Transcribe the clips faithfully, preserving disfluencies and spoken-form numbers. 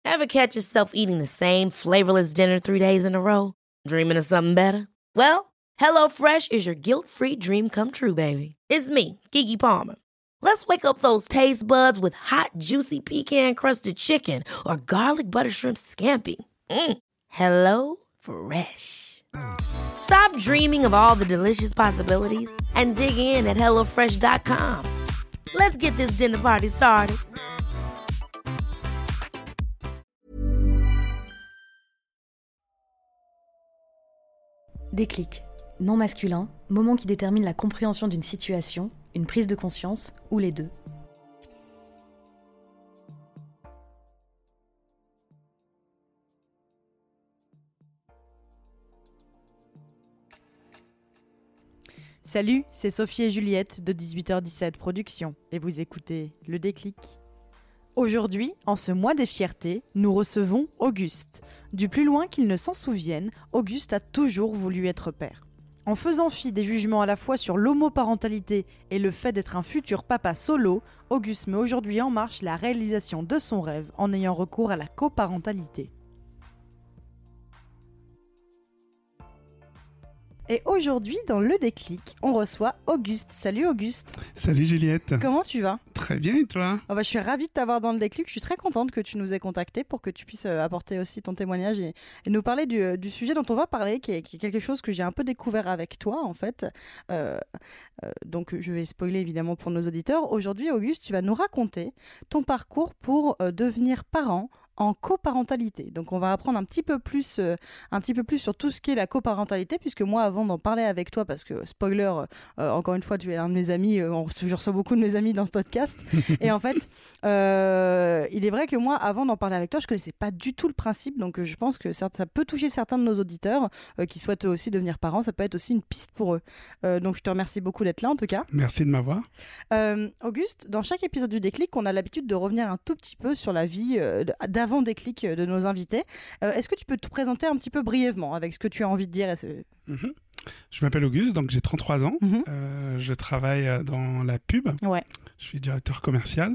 Ever catch yourself eating the same flavorless dinner three days in a row? Dreaming of something better? Well, HelloFresh is your guilt-free dream come true, baby. It's me, Keke Palmer. Let's wake up those taste buds with hot, juicy pecan-crusted chicken or garlic butter shrimp scampi. Mm. Hello Fresh. Stop dreaming of all the delicious possibilities and dig in at hello fresh dot com. Let's get this dinner party started. Déclic, nom masculin, moment qui détermine la compréhension d'une situation, une prise de conscience ou les deux. Salut, c'est Sophie et Juliette de dix-huit heures dix-sept Productions et vous écoutez Le Déclic. Aujourd'hui, en ce mois des fiertés, nous recevons Auguste. Du plus loin qu'il ne s'en souvienne, Auguste a toujours voulu être père. En faisant fi des jugements à la fois sur l'homoparentalité et le fait d'être un futur papa solo, Auguste met aujourd'hui en marche la réalisation de son rêve en ayant recours à la coparentalité. Et aujourd'hui, dans Le Déclic, on reçoit Auguste. Salut Auguste. Salut Juliette. Comment tu vas ? Très bien, et toi ? Oh bah, je suis ravie de t'avoir dans Le Déclic. Je suis très contente que tu nous aies contactés pour que tu puisses apporter aussi ton témoignage et, et nous parler du, du sujet dont on va parler, qui est, qui est quelque chose que j'ai un peu découvert avec toi, en fait. Euh, euh, donc, je vais spoiler évidemment pour nos auditeurs. Aujourd'hui, Auguste, tu vas nous raconter ton parcours pour euh, devenir parent en coparentalité. Donc on va apprendre un petit peu plus, euh, un petit peu plus sur tout ce qu'est la coparentalité, puisque moi, avant d'en parler avec toi, parce que spoiler, euh, encore une fois, tu es un de mes amis, euh, on, je reçois beaucoup de mes amis dans ce podcast, et en fait, euh, il est vrai que moi, avant d'en parler avec toi, je connaissais pas du tout le principe, donc euh, je pense que ça, ça peut toucher certains de nos auditeurs euh, qui souhaitent eux aussi devenir parents, ça peut être aussi une piste pour eux. Euh, donc je te remercie beaucoup d'être là, en tout cas. Merci de m'avoir. Euh, Auguste, dans chaque épisode du Déclic, on a l'habitude de revenir un tout petit peu sur la vie euh, d'avant avant Déclic de nos invités. Euh, est-ce que tu peux te présenter un petit peu brièvement avec ce que tu as envie de dire ? Mmh. Je m'appelle Auguste, donc j'ai trente-trois ans. Mmh. Euh, je travaille dans la pub. Ouais. Je suis directeur commercial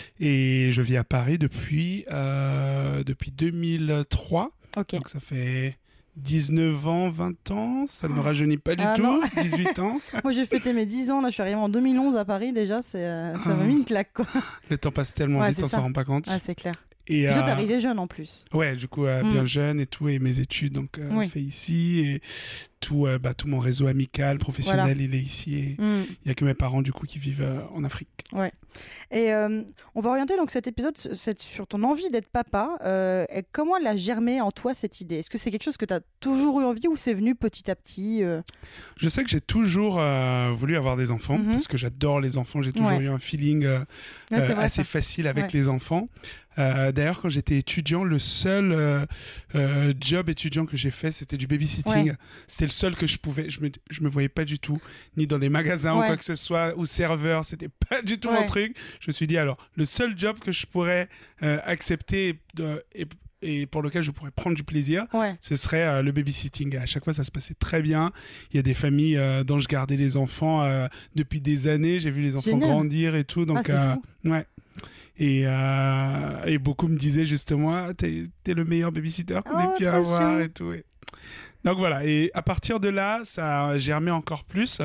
et je vis à Paris depuis, euh, depuis deux mille trois. Okay. Donc ça fait dix-neuf ans, vingt ans, ça ne me rajeunit pas du ah, tout, dix-huit ans. Moi j'ai fêté mes dix ans, là je suis arrivé en deux mille onze à Paris déjà, c'est, euh, ça ah. m'a mis une claque quoi. Le temps passe tellement ouais, vite, on s'en rend pas compte. Ah c'est clair. Et euh... toi, t'es arrivé jeune en plus. Ouais, du coup, euh, bien mm. jeune et tout, et mes études, donc, euh, oui. fait ici, et tout, euh, bah, tout mon réseau amical, professionnel, voilà. Il est ici, et il mm. n'y a que mes parents, du coup, qui vivent euh, en Afrique. Ouais. Et euh, on va orienter donc cet épisode sur ton envie d'être papa. Euh, et comment elle a germé en toi cette idée ? Est-ce que c'est quelque chose que tu as toujours eu envie ou c'est venu petit à petit euh... Je sais que j'ai toujours euh, voulu avoir des enfants, mm-hmm. parce que j'adore les enfants, j'ai toujours ouais. eu un feeling euh, ouais, euh, vrai, assez ça. facile avec ouais. les enfants. Euh, d'ailleurs, quand j'étais étudiant, le seul euh, euh, job étudiant que j'ai fait, c'était du babysitting. Ouais. C'était le seul que je pouvais. Je me, je me voyais pas du tout, ni dans des magasins ouais. ou quoi que ce soit, ou serveur. C'était pas du tout ouais. mon truc. Je me suis dit, alors, le seul job que je pourrais euh, accepter euh, et, et pour lequel je pourrais prendre du plaisir, ouais. ce serait euh, le babysitting. À chaque fois, ça se passait très bien. Il y a des familles euh, dont je gardais les enfants euh, depuis des années. J'ai vu les enfants Génial. grandir et tout. Donc, ah, c'est euh, fou. ouais. Et, euh, et beaucoup me disaient justement ah, t'es, t'es le meilleur babysitter qu'on oh, ait pu avoir chou. et tout. Et... Donc voilà, et à partir de là, ça a germé encore plus.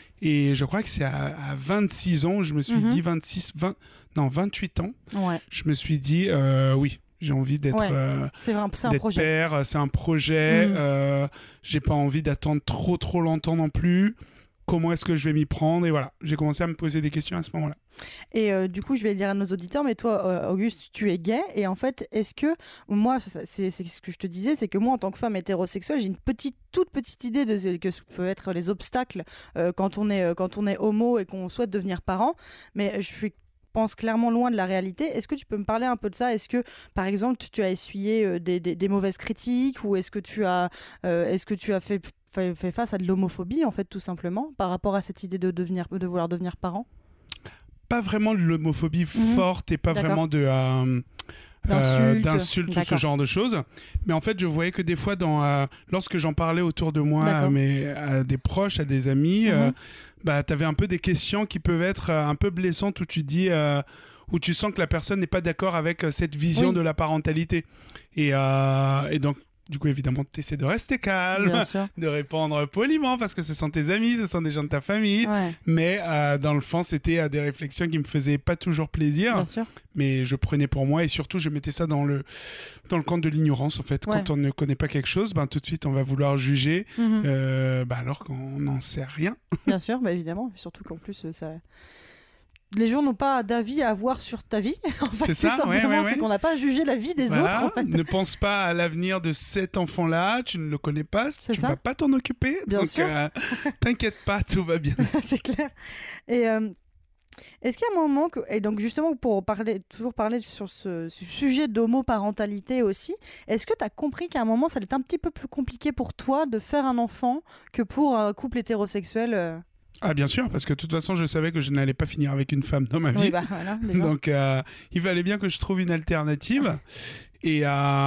Et je crois que c'est à, à vingt-six ans, je me suis mm-hmm. dit, vingt-six, vingt, non, vingt-huit ans, ouais. je me suis dit, euh, oui, j'ai envie d'être, ouais. euh, c'est un, c'est un d'être projet. père, c'est un projet, mm. euh, j'ai pas envie d'attendre trop trop longtemps non plus. Comment est-ce que je vais m'y prendre ? Et voilà, j'ai commencé à me poser des questions à ce moment-là. Et euh, du coup, je vais dire à nos auditeurs, mais toi, euh, Auguste, tu es gay. Et en fait, est-ce que, moi, c'est, c'est ce que je te disais, c'est que moi, en tant que femme hétérosexuelle, j'ai une petite, toute petite idée de ce que peuvent être les obstacles euh, quand, on est, euh, quand on est homo et qu'on souhaite devenir parent. Mais je suis pense clairement loin de la réalité. Est-ce que tu peux me parler un peu de ça ? Est-ce que, par exemple, tu as essuyé euh, des, des, des mauvaises critiques ou est-ce que tu as, euh, est-ce que tu as fait, fait, fait face à de l'homophobie, en fait, tout simplement, par rapport à cette idée de, devenir, de vouloir devenir parent ? Pas vraiment de l'homophobie mmh. forte et pas D'accord. vraiment de... Euh... D'insultes, euh, d'insultes ou ce genre de choses. Mais en fait, je voyais que des fois, dans, euh, lorsque j'en parlais autour de moi à, mes, à des proches, à des amis, mmh. euh, bah, tu avais un peu des questions qui peuvent être euh, un peu blessantes où tu dis euh, où tu sens que la personne n'est pas d'accord avec cette vision oui. de la parentalité. Et, euh, et donc, du coup, évidemment, tu essaies de rester calme, de répondre poliment parce que ce sont tes amis, ce sont des gens de ta famille. Ouais. Mais euh, dans le fond, c'était euh, des réflexions qui me faisaient pas toujours plaisir. Bien sûr. Mais je prenais pour moi et surtout, je mettais ça dans le, dans le camp de l'ignorance. En fait, ouais. Quand on ne connaît pas quelque chose, ben, tout de suite, on va vouloir juger mm-hmm. euh, ben, alors qu'on n'en sait rien. Bien sûr, bah, évidemment. Surtout qu'en plus, ça... les gens n'ont pas d'avis à avoir sur ta vie. En fait, c'est ça, ouais, ouais, ouais. C'est qu'on n'a pas jugé la vie des voilà. autres. En fait. Ne pense pas à l'avenir de cet enfant-là, tu ne le connais pas, c'est tu ne vas pas t'en occuper. Bien donc, sûr. Euh, t'inquiète pas, tout va bien. C'est clair. Et euh, est-ce qu'il y a un moment, que, et donc justement pour parler, toujours parler sur ce, ce sujet d'homoparentalité aussi, est-ce que tu as compris qu'à un moment, ça allait être un petit peu plus compliqué pour toi de faire un enfant que pour un couple hétérosexuel euh... Ah bien sûr, parce que de toute façon, je savais que je n'allais pas finir avec une femme dans ma vie. Oui, bah, voilà, donc, euh, il fallait bien que je trouve une alternative. Et,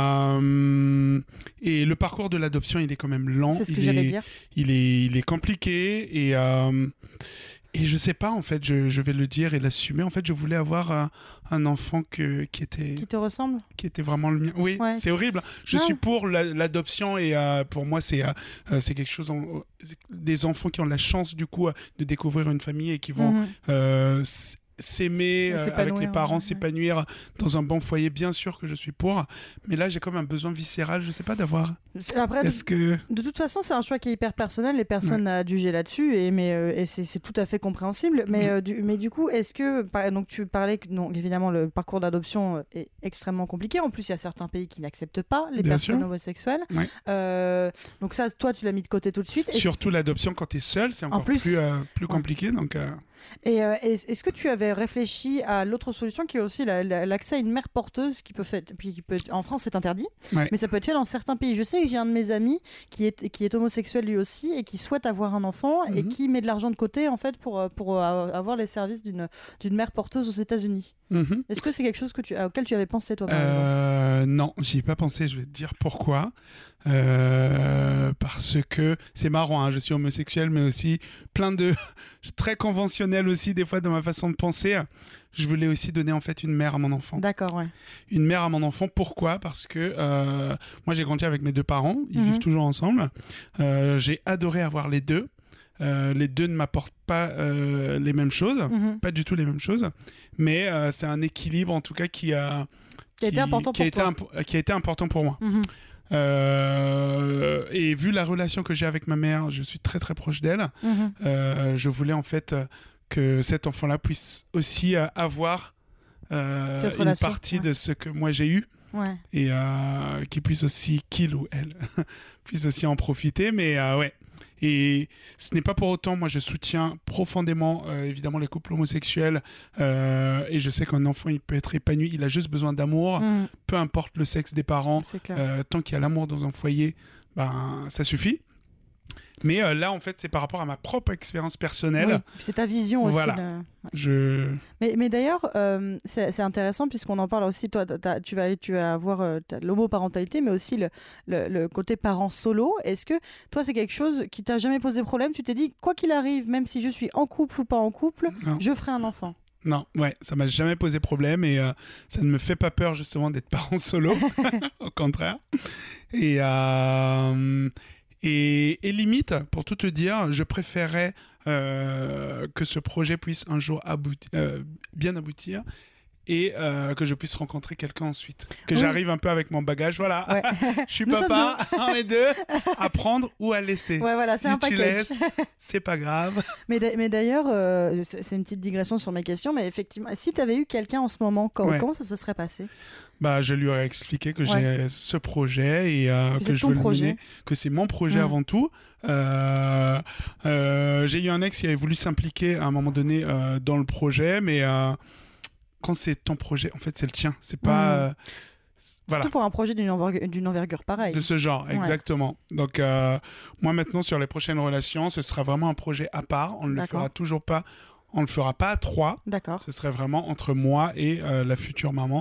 euh, et le parcours de l'adoption, il est quand même lent. C'est ce que il j'allais est, dire. Il est, il est compliqué. Et, euh, et je sais pas, en fait, je, je vais le dire et l'assumer. En fait, je voulais avoir un, un enfant que, qui était... Qui te ressemble ? Qui était vraiment le mien. Oui, ouais. C'est horrible. Je non. suis pour la, l'adoption et euh, pour moi, c'est, euh, c'est quelque chose... En, des enfants qui ont la chance, du coup, de découvrir une famille et qui vont... Mm-hmm. Euh, s'aimer euh, avec les parents, ouais, s'épanouir ouais. dans un bon foyer, bien sûr que je suis pour, mais là j'ai comme un besoin viscéral, je sais pas, d'avoir. Après, Est-ce que... de toute façon, c'est un choix qui est hyper personnel, les personnes ouais. à juger là-dessus, et, mais, euh, et c'est, c'est tout à fait compréhensible, mais, mmh. euh, du, mais du coup, est-ce que, par, donc tu parlais que, non, évidemment, le parcours d'adoption est extrêmement compliqué, en plus il y a certains pays qui n'acceptent pas les bien personnes sûr. homosexuelles, ouais. euh, donc ça, toi tu l'as mis de côté tout de suite. Est-ce Surtout que... l'adoption quand tu es seul, c'est encore en plus, plus, euh, plus compliqué, ouais. donc... Euh... Et euh, est-ce que tu avais réfléchi à l'autre solution qui est aussi la, la, l'accès à une mère porteuse qui peut faire, puis qui peut, en France c'est interdit, ouais. mais ça peut être fait dans certains pays. Je sais que j'ai un de mes amis qui est, qui est homosexuel lui aussi et qui souhaite avoir un enfant mm-hmm. et qui met de l'argent de côté en fait pour, pour avoir les services d'une, d'une mère porteuse aux États-Unis. Mm-hmm. Est-ce que c'est quelque chose que tu, auquel tu avais pensé toi par euh, exemple ? Non, j'y ai pas pensé, je vais te dire pourquoi. Euh, parce que c'est marrant, hein, je suis homosexuel mais aussi plein de très conventionnel aussi des fois dans ma façon de penser. Je voulais aussi donner en fait une mère à mon enfant. D'accord, ouais. Une mère à mon enfant, pourquoi ? Parce que euh, moi j'ai grandi avec mes deux parents, ils mm-hmm. vivent toujours ensemble. Euh, j'ai adoré avoir les deux. Euh, les deux ne m'apportent pas euh, les mêmes choses, mm-hmm. pas du tout les mêmes choses, mais euh, c'est un équilibre en tout cas qui a qui a été important qui pour a toi, été imp- qui a été important pour moi. Mm-hmm. Euh, et vu la relation que j'ai avec ma mère, je suis très très proche d'elle. Mm-hmm. Euh, je voulais en fait que cet enfant-là puisse aussi euh, avoir euh, une relation, partie ouais. de ce que moi j'ai eu. Ouais. Et euh, qu'il puisse aussi, qu'il ou elle, puisse aussi en profiter. Mais euh, ouais. Et ce n'est pas pour autant, moi je soutiens profondément euh, évidemment les couples homosexuels euh, et je sais qu'un enfant il peut être épanoui, il a juste besoin d'amour, mmh. peu importe le sexe des parents, euh, tant qu'il y a l'amour dans un foyer, ben, ça suffit. Mais euh, là, en fait, c'est par rapport à ma propre expérience personnelle. Oui, c'est ta vision aussi. Voilà. Le... Je... Mais, mais d'ailleurs, euh, c'est, c'est intéressant puisqu'on en parle aussi. Toi, tu vas, tu vas avoir euh, l'homoparentalité, mais aussi le, le, le côté parent solo. Est-ce que toi, c'est quelque chose qui t'a jamais posé problème ? Tu t'es dit, quoi qu'il arrive, même si je suis en couple ou pas en couple, non. je ferai un enfant. Non, ouais, ça m'a jamais posé problème et euh, ça ne me fait pas peur justement d'être parent solo, au contraire. Et... Euh... Et, et limite, pour tout te dire, je préférais euh, que ce projet puisse un jour abouti- euh, bien aboutir et euh, que je puisse rencontrer quelqu'un ensuite. Que oui. j'arrive un peu avec mon bagage, voilà. Ouais. Je suis papa, on est deux, à prendre ou à laisser. Ouais, voilà, si c'est un tu package. Laisses, c'est pas grave. Mais, d'a- mais d'ailleurs, euh, c'est une petite digression sur mes questions, mais effectivement, si tu avais eu quelqu'un en ce moment, comment, ouais. comment ça se serait passé ? Bah, je lui aurais expliqué que ouais. j'ai ce projet et euh, que je veux projet. le mener, que c'est mon projet mmh. avant tout. Euh, euh, j'ai eu un ex qui avait voulu s'impliquer à un moment donné euh, dans le projet, mais euh, quand c'est ton projet, en fait, c'est le tien. C'est pas. Mmh. Euh, voilà. Surtout pour un projet d'une envergure, d'une envergure pareille. De ce genre, ouais. exactement. Donc, euh, moi, maintenant, sur les prochaines relations, ce sera vraiment un projet à part. On ne le fera toujours pas. On ne le fera pas à trois. D'accord. Ce serait vraiment entre moi et euh, la future maman.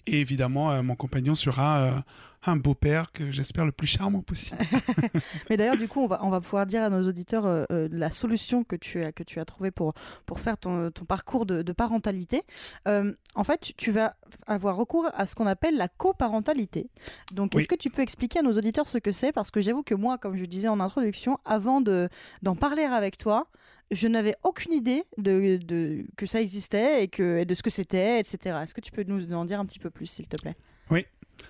Et évidemment, euh, mon compagnon sera euh, un beau-père que j'espère le plus charmant possible. Mais d'ailleurs, du coup, on va, on va pouvoir dire à nos auditeurs euh, euh, la solution que tu as, que tu as trouvée pour, pour faire ton, ton parcours de, de parentalité. Euh, en fait, tu vas avoir recours à ce qu'on appelle la coparentalité. Donc, oui. Est-ce que tu peux expliquer à nos auditeurs ce que c'est ? Parce que j'avoue que moi, comme je disais en introduction, avant de, d'en parler avec toi, je n'avais aucune idée de, de, que ça existait et, que, et de ce que c'était, et cetera. Est-ce que tu peux nous en dire un petit peu plus, s'il te plaît ? Oui.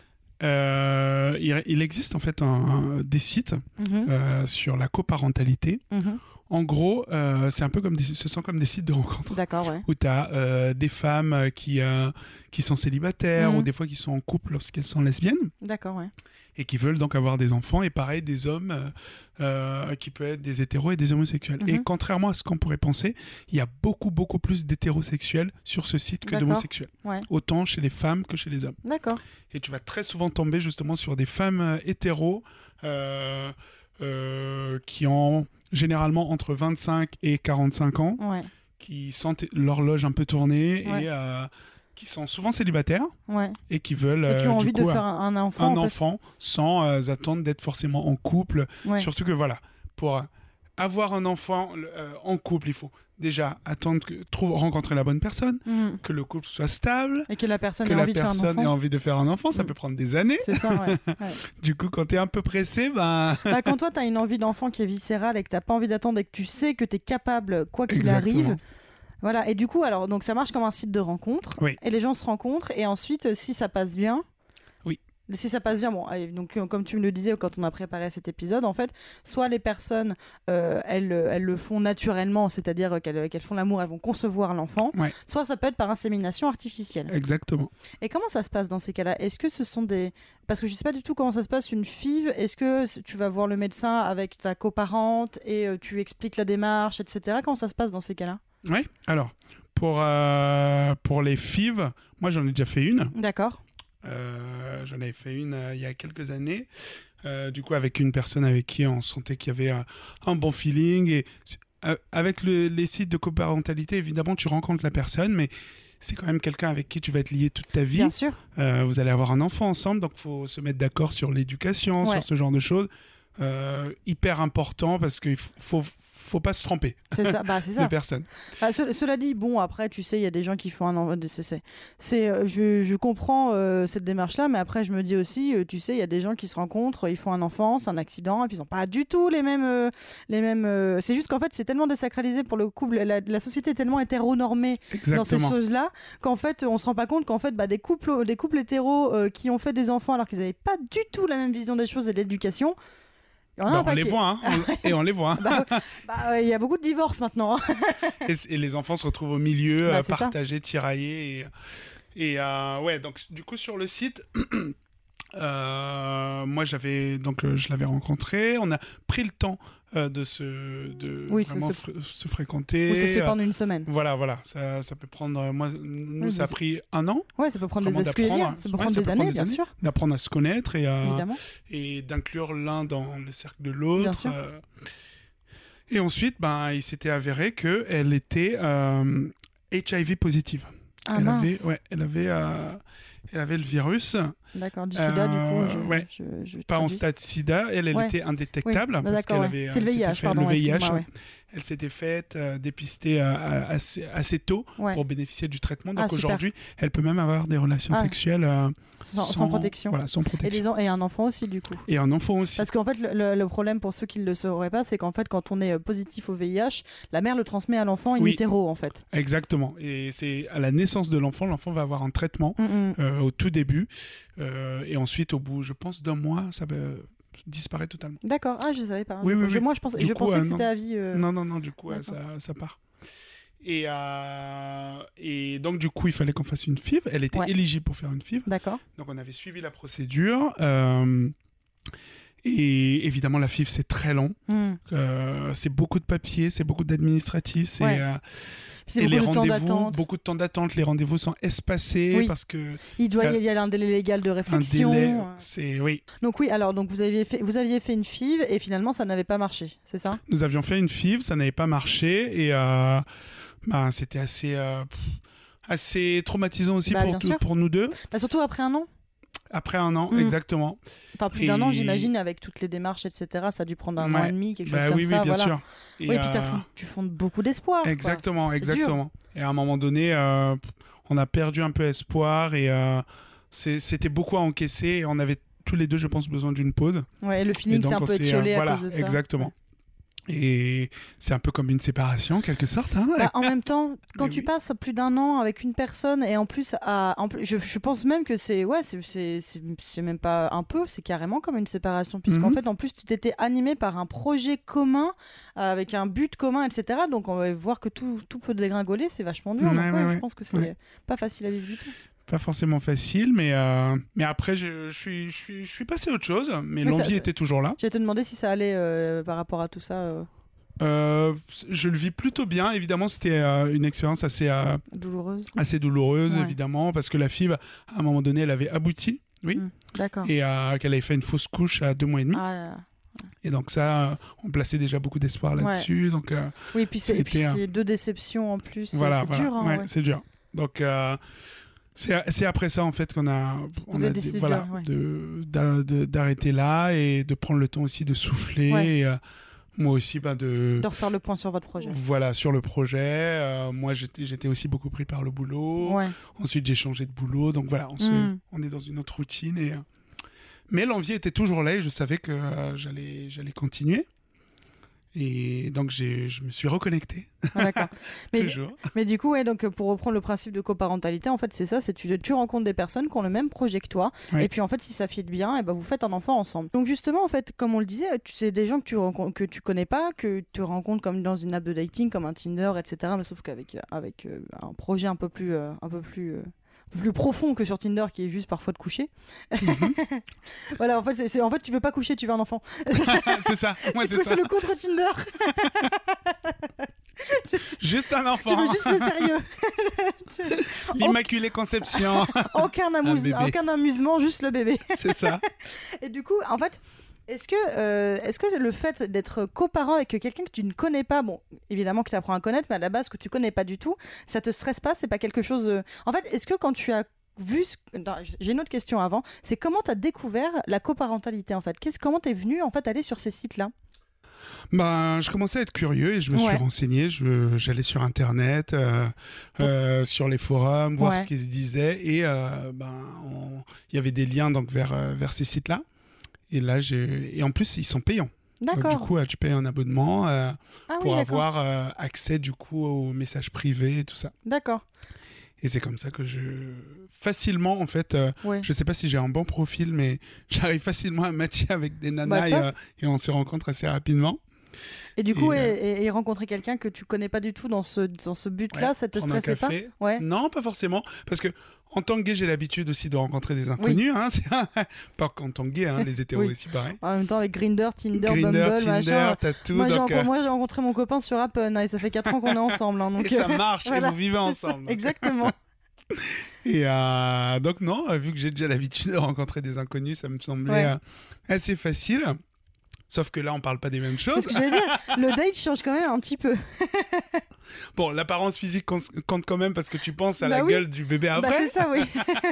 Euh, il, il existe en fait un, un, des sites mmh. euh, sur la coparentalité. Mmh. En gros, euh, c'est un peu comme des, ce sont comme des sites de rencontres. D'accord, ouais. Où tu as euh, des femmes qui, euh, qui sont célibataires mmh. ou des fois qui sont en couple lorsqu'elles sont lesbiennes. D'accord, ouais. Et qui veulent donc avoir des enfants. Et pareil, des hommes euh, euh, qui peuvent être des hétéros et des homosexuels. Mmh. Et contrairement à ce qu'on pourrait penser, il y a beaucoup, beaucoup plus d'hétérosexuels sur ce site que D'accord. d'homosexuels. Ouais. Autant chez les femmes que chez les hommes. D'accord. Et tu vas très souvent tomber justement sur des femmes euh, hétéros euh, euh, qui ont généralement entre vingt-cinq et quarante-cinq ans, ouais. qui sentent l'horloge un peu tournée ouais. et euh, qui sont souvent célibataires ouais. et qui veulent et qui ont euh, envie du coup, de faire un enfant, un en enfant fait. sans euh, attendre d'être forcément en couple. Ouais. Surtout que voilà, pour avoir un enfant euh, en couple, il faut déjà attendre que trouve rencontrer la bonne personne, mmh. que le couple soit stable et que la personne que ait la envie personne de faire un enfant. ait envie de faire un enfant, ça mmh. peut prendre des années. C'est ça, ouais. ouais. Du coup, quand t'es un peu pressé, ben bah, quand toi t'as une envie d'enfant qui est viscérale et que t'as pas envie d'attendre et que tu sais que t'es capable quoi qu'il Exactement. arrive. Voilà, et du coup, alors, donc ça marche comme un site de rencontre. Oui. Et les gens se rencontrent. Et ensuite, si ça passe bien. Oui. Si ça passe bien, bon, donc comme tu me le disais quand on a préparé cet épisode, en fait, soit les personnes, euh, elles, elles le font naturellement, c'est-à-dire qu'elles, qu'elles font l'amour, elles vont concevoir l'enfant. Ouais. Soit ça peut être par insémination artificielle. Exactement. Et comment ça se passe dans ces cas-là ? Est-ce que ce sont des... Parce que je ne sais pas du tout comment ça se passe, une F I V. Est-ce que tu vas voir le médecin avec ta coparente et euh, tu expliques la démarche, et cetera. Comment ça se passe dans ces cas-là ? Oui, alors, pour, euh, pour les F I V, moi j'en ai déjà fait une. D'accord. Euh, j'en avais fait une euh, il y a quelques années, euh, du coup avec une personne avec qui on sentait qu'il y avait euh, un bon feeling. Et euh, avec le, les sites de coparentalité, évidemment, tu rencontres la personne, mais c'est quand même quelqu'un avec qui tu vas être lié toute ta vie. Bien sûr. Euh, vous allez avoir un enfant ensemble, donc il faut se mettre d'accord sur l'éducation, ouais. sur ce genre de choses. Euh, hyper important parce qu'il faut, faut, faut pas se tromper. C'est ça, bah, c'est ça. de personne. Bah, ce, cela dit, bon, après, tu sais, il y a des gens qui font un enfant. C'est, c'est, c'est, euh, je, je comprends euh, cette démarche-là, mais après, je me dis aussi, euh, tu sais, il y a des gens qui se rencontrent, ils font un enfant, c'est un accident, et puis ils n'ont pas du tout les mêmes. Euh, les mêmes euh... C'est juste qu'en fait, c'est tellement désacralisé pour le couple, la, la société est tellement hétéronormée Exactement. dans ces choses-là, qu'en fait, on se rend pas compte qu'en fait, bah, des couples, des couples hétéros euh, qui ont fait des enfants alors qu'ils n'avaient pas du tout la même vision des choses et de l'éducation. Bah, on les voit, hein. on, et on les voit. Il bah, bah, y a beaucoup de divorces maintenant. et, et les enfants se retrouvent au milieu, bah, euh, partagés, ça. tiraillés. Et, et euh, ouais, donc du coup sur le site, euh, moi j'avais donc euh, je l'avais rencontré. On a pris le temps euh, de se de oui, vraiment se... Fr- se fréquenter. Oui, ça se fait pendant une semaine. Voilà, voilà, ça, ça peut prendre. Moi, nous, oui, ça a pris un an. Ouais, ça peut prendre des, escaliers, ça peut prendre ouais, des années, bien années, sûr. D'apprendre à se connaître et à, Évidemment. et d'inclure l'un dans le cercle de l'autre. Bien sûr. Euh, et ensuite, ben, il s'était avéré que elle était euh, H I V positive. Ah, elle mince. avait, ouais, elle avait. Euh, Elle avait le virus. D'accord, du sida, euh, du coup. Je, ouais. je, je pas en stade sida. Elle, elle ouais. était indétectable. Oui. Parce qu'elle ouais. avait, c'est le V I H, fait, pardon. Le V I H. Ouais. Elle s'était faite euh, dépister euh, assez, assez tôt ouais. pour bénéficier du traitement. Donc ah, aujourd'hui, elle peut même avoir des relations ah. sexuelles euh, sans, sans, sans protection. Voilà, sans protection. Et, les en... et un enfant aussi, du coup. Et un enfant aussi. Parce qu'en fait, le, le problème pour ceux qui ne le sauraient pas, c'est qu'en fait, quand on est positif au V I H, la mère le transmet à l'enfant in oui. utero, en fait. Exactement. Et c'est à la naissance de l'enfant, l'enfant va avoir un traitement mm-hmm. euh, au tout début. Euh, et ensuite, au bout, je pense, d'un mois, ça va disparaît totalement. D'accord. Ah, je savais pas. Oui, je, oui, je, oui. moi, je, pense, je coup, pensais euh, que c'était à vie. Euh... Non, non, non, du coup, euh, ça, ça part. Et, euh, et donc, du coup, il fallait qu'on fasse une F I V. Elle était ouais. éligible pour faire une F I V. D'accord. Donc, on avait suivi la procédure. Euh, et évidemment, la F I V, c'est très long. Mm. Euh, c'est beaucoup de papiers, c'est beaucoup d'administratifs. C'est, ouais. euh, c'est et beaucoup les de rendez-vous, temps d'attente. Beaucoup de temps d'attente. Les rendez-vous sont espacés oui. parce que... Il doit y avoir un délai légal de réflexion. Un délai, c'est... Oui. Donc oui, alors donc vous aviez fait, vous aviez fait une F I V et finalement ça n'avait pas marché, c'est ça ? Nous avions fait une F I V, ça n'avait pas marché et euh, bah, c'était assez... Euh, pff, assez traumatisant aussi bah, pour, tout, pour nous deux. Bah, surtout après un an. Après un an, mmh. exactement. Enfin, plus et... d'un an, j'imagine, avec toutes les démarches, et cetera. Ça a dû prendre un ouais. an et demi, quelque bah, chose oui, comme oui, ça. Bien voilà. sûr. Et, oui, et puis euh... tu fondes beaucoup d'espoir. Exactement, quoi. exactement. Dur. Et à un moment donné, euh, on a perdu un peu espoir et euh, c'était beaucoup à encaisser. Et on avait tous les deux, je pense, besoin d'une pause. Ouais, et le feeling s'est un peu étiolé euh, à voilà, cause de ça. Exactement. Ouais. Et c'est un peu comme une séparation, en quelque sorte. Hein. Bah, en même temps, quand Mais tu oui. passes plus d'un an avec une personne, et en plus, à, en plus je, je pense même que c'est ouais, c'est même pas un peu, c'est carrément comme une séparation, puisqu'en mm-hmm. fait, en plus, tu t'étais animé par un projet commun, euh, avec un but commun, et cetera. Donc, on va voir que tout, tout peut dégringoler, c'est vachement dur. Ouais, donc, ouais, ouais, je ouais. pense que c'est ouais. pas facile à vivre du tout. Pas forcément facile, mais, euh, mais après, je, je, suis, je, suis, je suis passé à autre chose, mais, mais l'envie était toujours là. J'allais te demander si ça allait euh, par rapport à tout ça. Euh... Euh, je le vis plutôt bien. Évidemment, c'était euh, une expérience assez euh, douloureuse. Assez douloureuse, ouais. évidemment, parce que la fille, à un moment donné, elle avait abouti, oui, mmh, d'accord. Et euh, qu'elle avait fait une fausse couche à deux mois et demi. Ah là là. Et donc ça, on plaçait déjà beaucoup d'espoir là-dessus. Ouais. Donc euh, oui, puis c'est puis un... deux déceptions en plus. Voilà, c'est voilà. dur. Hein, ouais, ouais. C'est dur. Donc euh, c'est après ça en fait qu'on a, on Vous a avez décidé voilà, de, ouais. d'arrêter là et de prendre le temps aussi de souffler. Ouais. Et, euh, moi aussi, bah, de... de refaire le point sur votre projet. Voilà, sur le projet. Euh, moi, j'étais aussi beaucoup pris par le boulot. Ouais. Ensuite, j'ai changé de boulot. Donc voilà, on, se... mmh. on est dans une autre routine. Et... Mais l'envie était toujours là et je savais que euh, j'allais continuer. Et donc, je me suis reconnecté. Ah, d'accord. mais, Toujours. Mais du coup, ouais, donc, pour reprendre le principe de coparentalité, en fait, c'est ça, c'est tu, tu rencontres des personnes qui ont le même projet que toi. Ouais. Et puis, en fait, si ça fit bien, et ben, vous faites un enfant ensemble. Donc, justement, en fait, comme on le disait, c'est des gens que tu, que tu connais pas, que tu rencontres comme dans une app de dating, comme un Tinder, et cetera. Mais sauf qu'avec avec, euh, un projet un peu plus... Euh, un peu plus euh, plus profond que sur Tinder qui est juste parfois de coucher. Mm-hmm. Voilà, en fait, c'est, c'est, en fait, tu veux pas coucher, tu veux un enfant. C'est ça. Ouais, c'est, c'est, ça. C'est le contre Tinder. Juste un enfant. Tu veux juste le sérieux. L'immaculée conception. aucun, amuse... aucun amusement, juste le bébé. C'est ça. Et du coup, en fait... Est-ce que, euh, est-ce que le fait d'être coparent avec quelqu'un que tu ne connais pas, bon, évidemment que tu apprends à connaître, mais à la base que tu connais pas du tout, ça te stresse pas, c'est pas quelque chose... Euh... En fait, est-ce que quand tu as vu... Non, j'ai une autre question avant, c'est comment tu as découvert la coparentalité, en fait? Qu'est-ce, comment tu es venu, en fait, aller sur ces sites-là? Ben, je commençais à être curieux et je me ouais. suis renseigné. Je, j'allais sur Internet, euh, euh, sur les forums, voir ouais. ce qui se disait. Et euh, ben, il y avait des liens donc, vers, euh, vers ces sites-là. Et là, j'ai... Et en plus, ils sont payants. D'accord. Donc, du coup, tu payes un abonnement euh, ah, pour oui, avoir euh, accès du coup aux messages privés et tout ça. D'accord. Et c'est comme ça que je... Facilement, en fait, euh, ouais. je sais pas si j'ai un bon profil, mais j'arrive facilement à matcher avec des nanas bah, et, euh, et on se rencontre assez rapidement. Et du coup, et, euh... et, et rencontrer quelqu'un que tu connais pas du tout dans ce, dans ce but-là, ouais, ça te stressait pas? Ouais. Non, pas forcément. Parce que en tant que gay, j'ai l'habitude aussi de rencontrer des inconnus. Oui. Hein, pas qu'en tant que gay, hein, les hétéros oui. aussi, pareil. En même temps, avec Grindr, Tinder, Grindr, Bumble, Tinder, machin. T'as tout, moi, donc, j'ai, euh... moi, j'ai rencontré mon copain sur Appen et ça fait quatre ans qu'on est ensemble. Hein, donc, et ça marche, voilà, et vous vivez ensemble. Ça, exactement. Et euh, donc, non, vu que j'ai déjà l'habitude de rencontrer des inconnus, ça me semblait ouais. euh, assez facile. Sauf que là, on parle pas des mêmes choses. C'est ce que j'allais dire. Le date change quand même un petit peu. Bon, l'apparence physique compte quand même parce que tu penses à bah la oui. gueule du bébé après. Bah c'est ça, oui.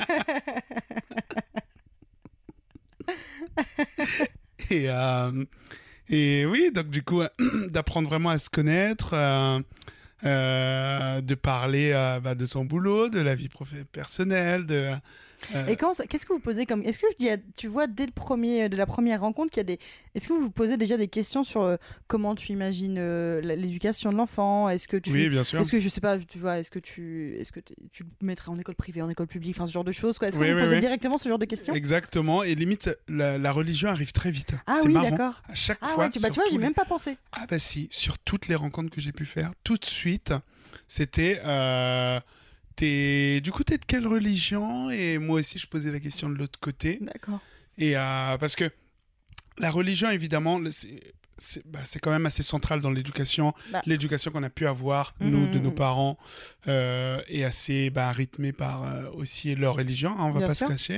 et, euh, et oui, donc du coup, d'apprendre vraiment à se connaître, euh, euh, de parler euh, bah, de son boulot, de la vie prof- personnelle, de... Euh... Et quand, qu'est-ce que vous posez comme... Est-ce que il y a, tu vois dès le premier, de la première rencontre qu'il y a des... Est-ce que vous vous posez déjà des questions sur euh, comment tu imagines euh, l'éducation de l'enfant? Est-ce que tu... Oui, bien sûr. Est-ce que je sais pas, tu vois, est-ce que tu, est-ce que tu le mettrais en école privée, en école publique, enfin ce genre de choses quoi. Est-ce oui, que vous oui, posez oui. directement ce genre de questions? Exactement. Et limite, la, la religion arrive très vite. Ah c'est oui, marrant. d'accord. À chaque ah, fois. Ouais, tu, bah, tu vois, j'ai les... même pas pensé. Ah bah si, sur toutes les rencontres que j'ai pu faire, tout de suite, c'était. Euh... T'es... Du coup, t'es de quelle religion? Et moi aussi, je posais la question de l'autre côté. D'accord. Et euh, parce que la religion, évidemment, c'est, c'est, bah, c'est quand même assez central dans l'éducation. Bah. L'éducation qu'on a pu avoir, mmh. nous, de nos parents, euh, est assez bah, rythmée par euh, aussi leur religion, hein, on va Bien pas sûr. se cacher.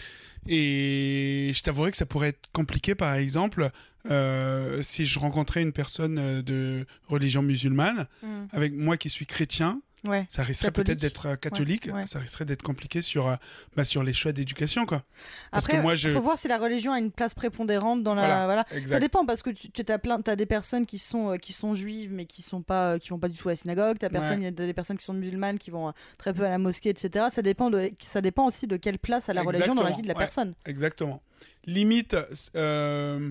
Et je t'avouerais que ça pourrait être compliqué, par exemple, euh, si je rencontrais une personne de religion musulmane, mmh. avec moi qui suis chrétien. Ouais. Ça risquerait catholique. peut-être d'être catholique, ouais, ouais. ça risquerait d'être compliqué sur, euh, bah, sur les choix d'éducation, quoi. Parce Après, il je... faut voir si la religion a une place prépondérante dans voilà, la... Voilà. Ça dépend, parce que tu, tu as, plein, tu as des personnes qui sont, euh, qui sont juives, mais qui ne euh, vont pas du tout à la synagogue, tu as ouais. des personnes qui sont musulmanes, qui vont euh, très peu à la mosquée, et cetera. Ça dépend, de, ça dépend aussi de quelle place a la Exactement. religion dans la vie de la ouais. personne. Exactement. Limite... Euh...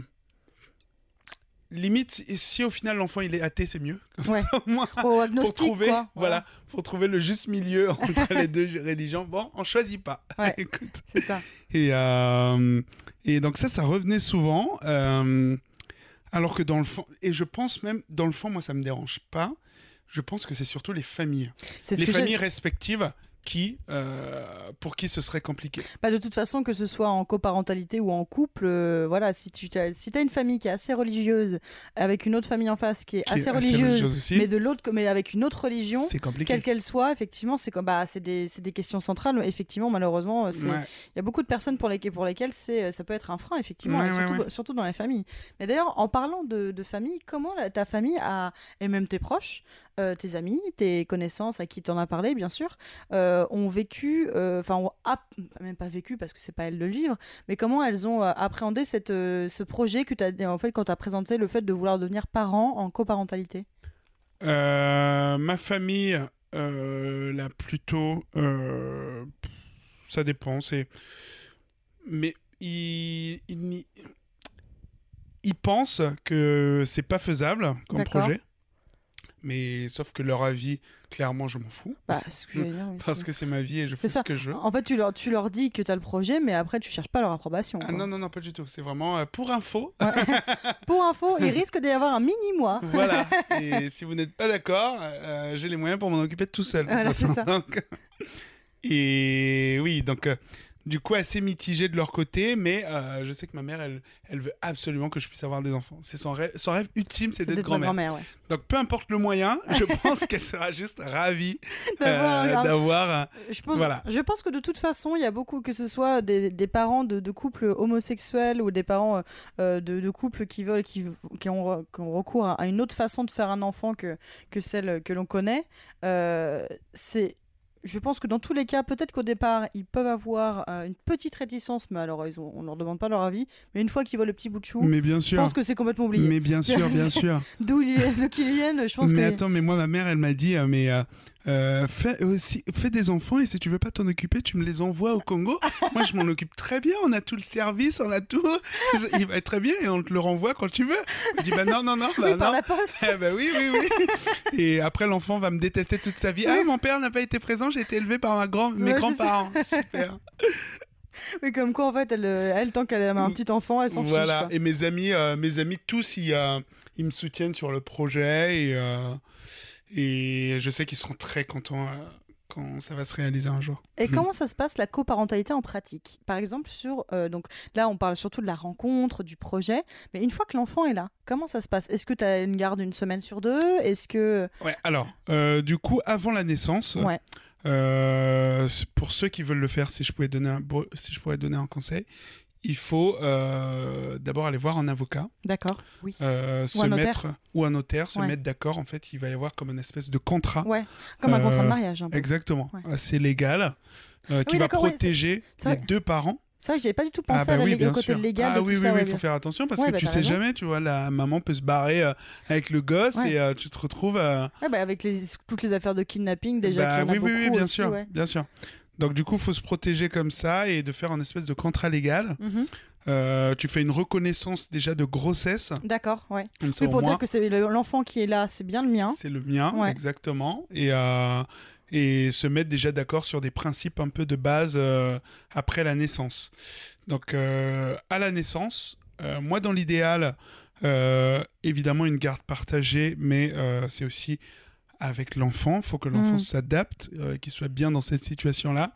Limite, si au final l'enfant il est athée, c'est mieux. Ouais. Moins, oh, agnostique, pour trouver, quoi. voilà, pour trouver le juste milieu entre les deux religions. Bon, on choisit pas. Ouais, écoute. C'est ça. Et, euh, et donc ça, ça revenait souvent. Euh, alors que dans le fond, et je pense même dans le fond, moi ça me dérange pas. Je pense que c'est surtout les familles, c'est les familles j'ai... respectives. Qui, euh, pour qui ce serait compliqué. Bah de toute façon, que ce soit en coparentalité ou en couple, euh, voilà, si tu as, si t'as une famille qui est assez religieuse, avec une autre famille en face qui est, qui assez, est religieuse, assez religieuse mais, de l'autre, mais avec une autre religion, quelle qu'elle soit, effectivement, c'est, comme, bah, c'est, des, c'est des questions centrales. Effectivement, malheureusement, il ouais. y a beaucoup de personnes pour, les, pour lesquelles c'est, ça peut être un frein, effectivement, ouais, et surtout, ouais, ouais. surtout dans les familles. Mais d'ailleurs, en parlant de, de famille, comment la, ta famille a, et même tes proches, Euh, tes amis, tes connaissances à qui t'en as parlé, bien sûr, euh, ont vécu, enfin, euh, ont ap- même pas vécu parce que c'est pas elles de le vivre, mais comment elles ont euh, appréhendé cette, euh, ce projet que t'as, en fait, quand tu as présenté le fait de vouloir devenir parent en coparentalité. euh, Ma famille, euh, là, plutôt, euh, ça dépend, c'est... Mais ils, ils, ils pensent que c'est pas faisable comme D'accord. projet. Mais sauf que leur avis, clairement, je m'en fous. Bah, ce que dire, oui, Parce que c'est ma vie et je fais ce que je veux. En fait, tu leur, tu leur dis que tu as le projet, mais après, tu cherches pas leur approbation. Ah, non, non, non, pas du tout. C'est vraiment euh, pour info. Ouais. Pour info, il risque d'y avoir un mini-mois. Voilà. Et si vous n'êtes pas d'accord, euh, j'ai les moyens pour m'en occuper tout seul. Voilà, c'est ça. Donc... Et oui, donc... Euh... Du coup, assez mitigé de leur côté, mais euh, je sais que ma mère, elle, elle veut absolument que je puisse avoir des enfants. C'est son rêve, son rêve ultime, c'est, c'est d'être, d'être grand-mère. grand-mère ouais. Donc, peu importe le moyen, je pense qu'elle sera juste ravie d'avoir. Euh, d'avoir je, pense, voilà. je pense que de toute façon, il y a beaucoup, que ce soit des, des parents de, de couples homosexuels ou des parents euh, de, de couples qui veulent, qui, qui, ont, qui ont recours à une autre façon de faire un enfant que, que celle que l'on connaît. Euh, c'est Je pense que dans tous les cas, peut-être qu'au départ, ils peuvent avoir euh, une petite réticence, mais alors ils ont, on ne leur demande pas leur avis. Mais une fois qu'ils voient le petit bout de chou, mais bien sûr. je pense que c'est complètement oublié. Mais bien sûr, bien sûr. D'où ils viennent, je pense mais que... Mais attends, mais moi, ma mère, elle m'a dit, euh, mais... Euh... Euh, fais, euh, si, fais des enfants et si tu veux pas t'en occuper, tu me les envoies au Congo. Moi, je m'en occupe très bien. On a tout le service, on a tout. Il va être très bien et on te le renvoie quand tu veux. Je dis bah non, non, non. Bah, oui, non. par la poste. Eh bah oui, oui, oui. Et après, l'enfant va me détester toute sa vie. Oui. Ah, mon père n'a pas été présent. J'ai été élevé par ma grand... mes ouais, grands-parents. Super. Oui, comme quoi, en fait, elle, elle tant qu'elle a un petit enfant, elle s'en voilà. fiche. Voilà. Et mes amis, euh, mes amis tous, ils, euh, ils me soutiennent sur le projet et. Euh... Et je sais qu'ils seront très contents euh, quand ça va se réaliser un jour. Et mmh. comment ça se passe la coparentalité en pratique ? Par exemple, sur, euh, donc, là, on parle surtout de la rencontre, du projet, mais une fois que l'enfant est là, comment ça se passe ? Est-ce que tu as une garde une semaine sur deux ? Est-ce que... Ouais, alors, euh, du coup, avant la naissance, ouais. euh, pour ceux qui veulent le faire, si je pouvais donner un, si je pourrais donner un conseil, il faut euh, d'abord aller voir un avocat. D'accord, oui. Euh, ou se un mettre ou un notaire, se ouais. mettre d'accord. En fait, il va y avoir comme une espèce de contrat. Ouais, comme un euh, contrat de mariage. Un peu. Exactement. Ouais. Assez légal, euh, qui oui, va protéger ouais, c'est... C'est les vrai. deux parents. C'est vrai que j'avais pas du tout pensé ah bah à oui, la, au côté sûr. légal ah de oui, tout oui, ça. oui, il faut bien. faire attention parce ouais, que bah, tu sais raison. jamais, tu vois, la maman peut se barrer euh, avec le gosse ouais. et euh, tu te retrouves... Euh... Ouais, bah, avec les, toutes les affaires de kidnapping, déjà, bah, qu'il y en oui, a oui, beaucoup oui, bien aussi, sûr, ouais. bien sûr. Donc du coup, il faut se protéger comme ça et de faire un espèce de contrat légal. Mm-hmm. Euh, tu fais une reconnaissance déjà de grossesse. D'accord, ouais. Comme ça, oui, pour au moins, dire que c'est l'enfant qui est là, c'est bien le mien. C'est le mien, ouais. exactement. Et, euh, et se mettre déjà d'accord sur des principes un peu de base euh, après la naissance. Donc, euh, à la naissance, euh, moi, dans l'idéal, euh, évidemment, une garde partagée, mais euh, c'est aussi avec l'enfant. Il faut que l'enfant mmh. s'adapte, euh, qu'il soit bien dans cette situation-là.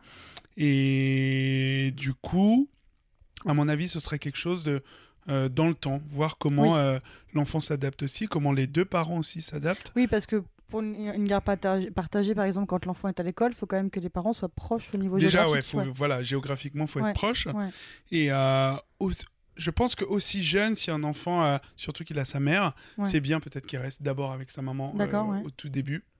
Et du coup... À mon avis, ce serait quelque chose de euh, dans le temps, voir comment oui. euh, l'enfant s'adapte aussi, comment les deux parents aussi s'adaptent. Oui, parce que pour une, une garde partagée, partagée, par exemple, quand l'enfant est à l'école, il faut quand même que les parents soient proches au niveau Déjà, géographique. Déjà, ouais, ouais. voilà, géographiquement, il faut ouais. être proche. Ouais. Et euh, aussi, je pense qu'aussi jeune, si un enfant, euh, surtout qu'il a sa mère, ouais. c'est bien peut-être qu'il reste d'abord avec sa maman euh, ouais. au tout début.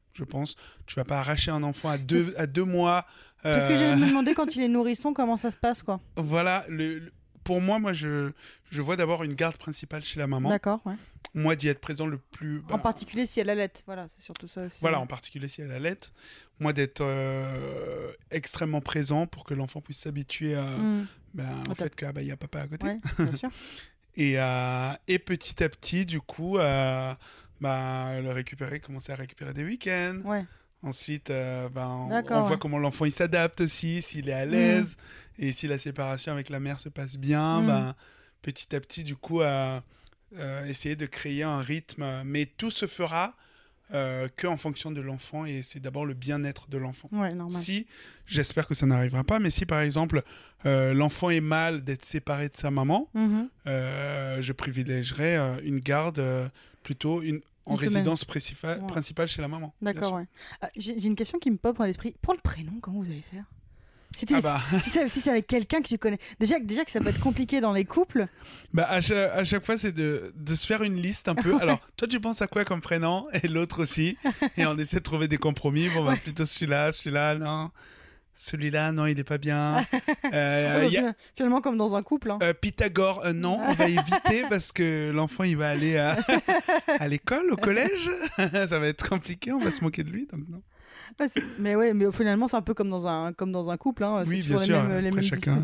je pense. Tu vas pas arracher un enfant à deux, à deux mois. Euh... Qu'est-ce que j'allais me demander quand il est nourrisson, comment ça se passe, quoi? Voilà, le, le, pour moi, moi je, je vois d'abord une garde principale chez la maman. D'accord, ouais. Moi, d'y être présent le plus... Bah... En particulier si elle allait, voilà, c'est surtout ça aussi. Voilà, ouais. En particulier si elle allait. Moi, d'être euh, extrêmement présent pour que l'enfant puisse s'habituer à, mmh. ben, au fait qu'il ah, bah, y a papa à côté. Ouais, bien sûr. et, euh, et petit à petit, du coup, euh, bah, le récupérer, commencer à récupérer des week-ends. Ouais. Ensuite, euh, ben, on, on voit ouais. comment l'enfant il s'adapte aussi, s'il est à l'aise, mmh. et si la séparation avec la mère se passe bien, mmh. ben, petit à petit, du coup, euh, euh, essayer de créer un rythme. Mais tout se fera euh, qu'en fonction de l'enfant, et c'est d'abord le bien-être de l'enfant. Ouais, normal. Si, j'espère que ça n'arrivera pas, mais si par exemple, euh, l'enfant est mal d'être séparé de sa maman, mmh. euh, je privilégierais euh, une garde euh, plutôt une en une résidence principale, ouais. principale chez la maman. D'accord, ouais. Euh, j'ai, j'ai une question qui me pop dans l'esprit. Pour le prénom, comment vous allez faire? Si, tu, ah bah. si, si, c'est, si c'est avec quelqu'un que tu connais. Déjà, déjà que ça peut être compliqué dans les couples. Bah à, chaque, à chaque fois, c'est de, de se faire une liste un peu. Alors, toi, tu penses à quoi comme prénom? Et l'autre aussi. Et on essaie de trouver des compromis. Bon, bah, ouais. plutôt celui-là, celui-là, non. Celui-là, non, il est pas bien. Euh, oh, a... Finalement, comme dans un couple. Hein. Euh, Pythagore, euh, non, on va éviter parce que l'enfant, il va aller à, à l'école, au collège. Ça va être compliqué, on va se moquer de lui. Donc non. Ouais, mais ouais, mais finalement, c'est un peu comme dans un, comme dans un couple. Hein. Oui, c'est bien sûr. Les mêmes, les mêmes chacun,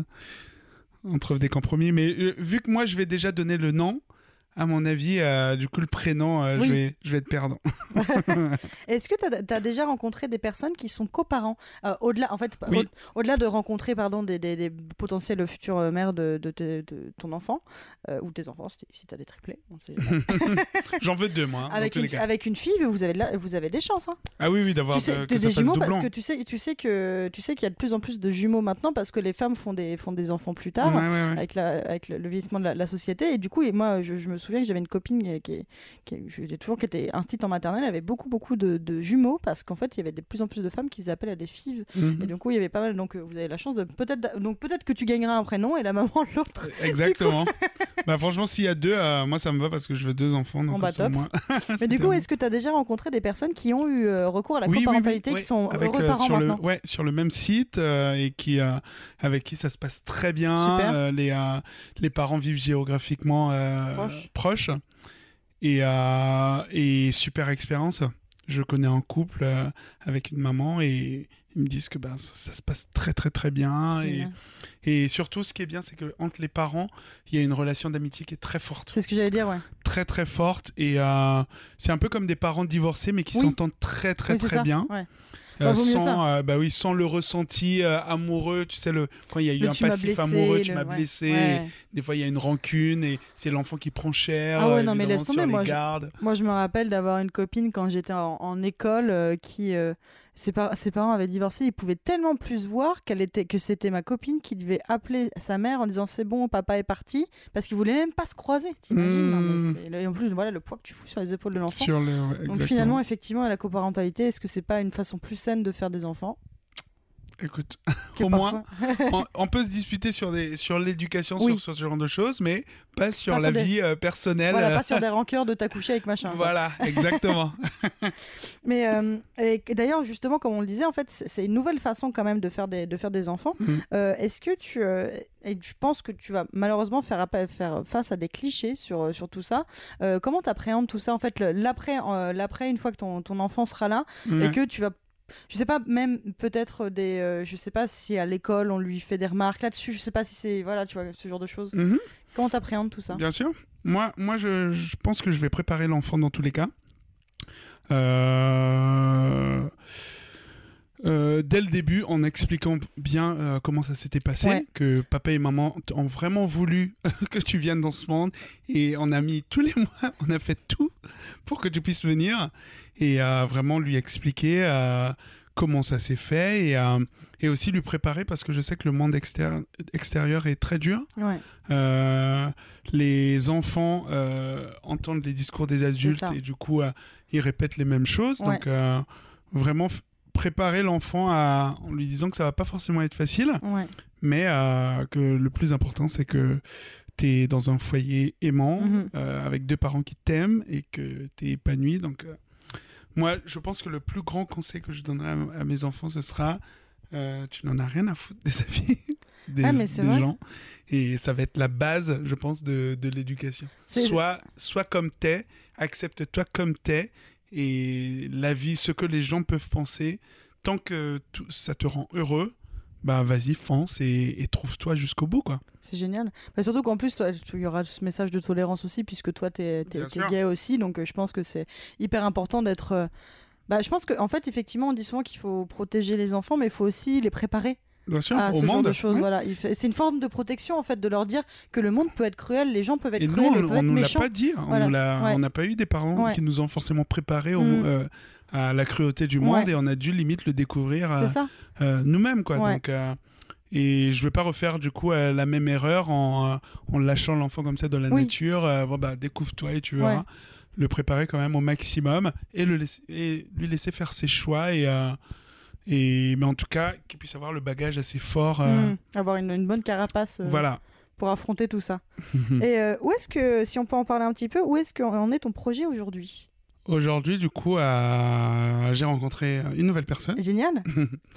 on trouve des compromis. Mais euh, vu que moi, je vais déjà donner le nom, à mon avis, euh, du coup, le prénom, euh, oui. je, vais, je vais être perdant. Est-ce que tu as déjà rencontré des personnes qui sont coparents euh, au-delà, en fait, oui. au- au-delà de rencontrer pardon, des, des, des potentielles futures mères de, de, de, de ton enfant, euh, ou tes enfants, si, si tu as des triplés. On sait J'en veux deux, moi. Hein, avec, une, avec une fille, vous avez, de la, vous avez des chances. Hein. Ah oui, oui, d'avoir tu sais, de, que des ça jumeaux, fasse parce que tu sais, tu sais que tu sais qu'il y a de plus en plus de jumeaux maintenant, parce que les femmes font des, font des enfants plus tard, ouais, ouais, ouais. avec, la, avec le, le vieillissement de la, la société. Et du coup, et moi, je, je me souviens que j'avais une copine qui, est, qui, est, je l'ai toujours, qui était instite en maternelle, elle avait beaucoup, beaucoup de, de jumeaux, parce qu'en fait, il y avait de plus en plus de femmes qui faisaient appel à des fives. Mm-hmm. Et du coup, il y avait pas mal. Donc, vous avez la chance de peut-être, donc peut-être que tu gagneras un prénom et la maman de l'autre. Exactement. bah, franchement, s'il y a deux, euh, moi, ça me va parce que je veux deux enfants. Donc on bat top. Moi... Mais du coup, est-ce que tu as déjà rencontré des personnes qui ont eu euh, recours à la oui, coparentalité, oui, oui, oui. qui sont avec, heureux euh, parents sur maintenant le, ouais, sur le même site euh, et qui, euh, avec qui ça se passe très bien. Euh, les, euh, les parents vivent géographiquement euh, Proche. proches. Et, euh, et super expérience. Je connais un couple euh, avec une maman et ils me disent que ben, ça, ça se passe très très très bien. Et, et surtout, ce qui est bien, c'est qu'entre les parents, il y a une relation d'amitié qui est très forte. C'est ce que j'allais dire, ouais. Très très forte. Et euh, c'est un peu comme des parents divorcés, mais qui oui. s'entendent très très oui, très ça. bien. Ouais. Euh, bah, sans, euh, bah oui, sans le ressenti euh, amoureux, tu sais, le, quand il y a eu le un passif blessé, amoureux, le... tu m'as ouais. blessé, ouais. des fois il y a une rancune et c'est l'enfant qui prend cher. Ah ouais, non, mais laisse tomber, moi je, gardes. moi je me rappelle d'avoir une copine quand j'étais en, en école euh, qui. Euh, Ses, par- ses parents avaient divorcé, ils pouvaient tellement plus voir qu'elle était, que c'était ma copine qui devait appeler sa mère en disant c'est bon, papa est parti, parce qu'ils voulaient même pas se croiser. T'imagines mmh. non, mais c'est... Et en plus, voilà le poids que tu fous sur les épaules de l'enfant. Sur le... ouais, Donc finalement, effectivement, la coparentalité, est-ce que c'est pas une façon plus saine de faire des enfants ? Écoute, au moins, on, on peut se disputer sur, des, sur l'éducation, oui. sur, sur ce genre de choses, mais pas sur pas la sur vie des... euh, personnelle. Voilà, pas sur des rancœurs de t'as couché avec machin. Voilà, quoi. Exactement. Mais euh, et, et d'ailleurs, justement, comme on le disait, en fait, c'est, c'est une nouvelle façon quand même de faire des, de faire des enfants. Mmh. Euh, est-ce que tu... Euh, et je pense que tu vas malheureusement faire, faire face à des clichés sur, sur tout ça. Euh, comment t'appréhendes tout ça, en fait, l'après, euh, l'après une fois que ton, ton enfant sera là, mmh. et que tu vas... Je sais pas, même peut-être des. Euh, je sais pas si à l'école on lui fait des remarques là-dessus. Je sais pas si c'est. Voilà, tu vois, ce genre de choses. Mm-hmm. Comment t'appréhendes tout ça ? Bien sûr. Moi, moi je, je pense que je vais préparer l'enfant dans tous les cas. Euh. Euh, dès le début, en expliquant bien euh, comment ça s'était passé, ouais. que papa et maman ont vraiment voulu que tu viennes dans ce monde, et on a mis tous les mois, on a fait tout pour que tu puisses venir, et euh, vraiment lui expliquer euh, comment ça s'est fait, et, euh, et aussi lui préparer, parce que je sais que le monde extérie- extérieur est très dur. Ouais. Euh, les enfants euh, entendent les discours des adultes, et du coup, euh, ils répètent les mêmes choses, ouais. donc euh, vraiment... F- préparer l'enfant à, en lui disant que ça va pas forcément être facile, ouais. mais euh, que le plus important, c'est que tu es dans un foyer aimant, mm-hmm. euh, avec deux parents qui t'aiment et que tu es épanoui. Donc, euh, Moi, je pense que le plus grand conseil que je donnerais à, à mes enfants, ce sera euh, tu n'en as rien à foutre des avis des, ah, des gens. Et ça va être la base, je pense, de, de l'éducation. Sois, sois comme t'es, accepte-toi comme t'es, et la vie, ce que les gens peuvent penser, tant que tout, ça te rend heureux, bah vas-y, fonce et, et trouve-toi jusqu'au bout, quoi. C'est génial. Bah, surtout qu'en plus, il y aura ce message de tolérance aussi, puisque toi, t'es, t'es, t'es gay aussi, donc euh, je pense que c'est hyper important d'être... Euh... Bah, je pense qu'en en fait, effectivement, on dit souvent qu'il faut protéger les enfants, mais il faut aussi les préparer. Bien sûr, à au ce monde. genre de choses, ouais. voilà. Il fait... C'est une forme de protection, en fait, de leur dire que le monde peut être cruel, les gens peuvent être et cruels, nous, ils on, peuvent on être nous méchants. l'a pas dit, voilà. on n'a ouais. pas eu des parents ouais. qui nous ont forcément préparés au, mm. euh, à la cruauté du monde, ouais. et on a dû limite le découvrir euh, euh, nous-mêmes, quoi. Ouais. Donc, euh, et je vais pas refaire du coup euh, la même erreur en, euh, en lâchant l'enfant comme ça dans la oui. nature. Euh, bon, bah, découvre-toi et tu verras. Ouais. Le préparer quand même au maximum et, le laisser, et lui laisser faire ses choix et... Euh, Et, mais en tout cas, qu'il puisse avoir le bagage assez fort. Euh... Mmh, avoir une, une bonne carapace euh, voilà. pour affronter tout ça. Et euh, où est-ce que, si on peut en parler un petit peu, où est-ce qu'en est ton projet aujourd'hui ? Aujourd'hui, du coup, euh, j'ai rencontré une nouvelle personne. Génial. Récemment ?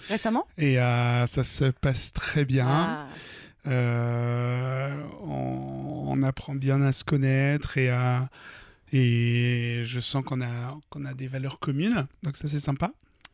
Et euh, ça se passe très bien. Ah. Euh, on, on apprend bien à se connaître et, à, et je sens qu'on a, qu'on a des valeurs communes. Donc ça, c'est sympa.